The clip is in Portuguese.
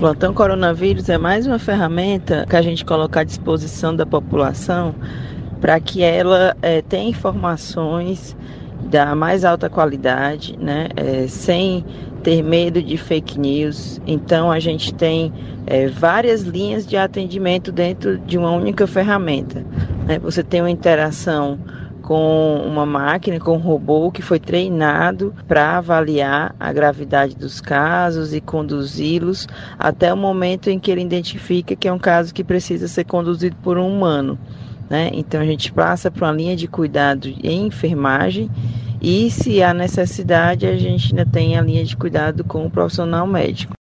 Plantão Coronavírus é mais uma ferramenta que a gente coloca à disposição da população para que ela tenha informações da mais alta qualidade, né, sem ter medo de fake news. Então a gente tem várias linhas de atendimento dentro de uma única ferramenta, né? Você tem uma interação com uma máquina, com um robô que foi treinado para avaliar a gravidade dos casos e conduzi-los até o momento em que ele identifica que é um caso que precisa ser conduzido por um humano, né? Então a gente passa para uma linha de cuidado em enfermagem e, se há necessidade, a gente ainda tem a linha de cuidado com o profissional médico.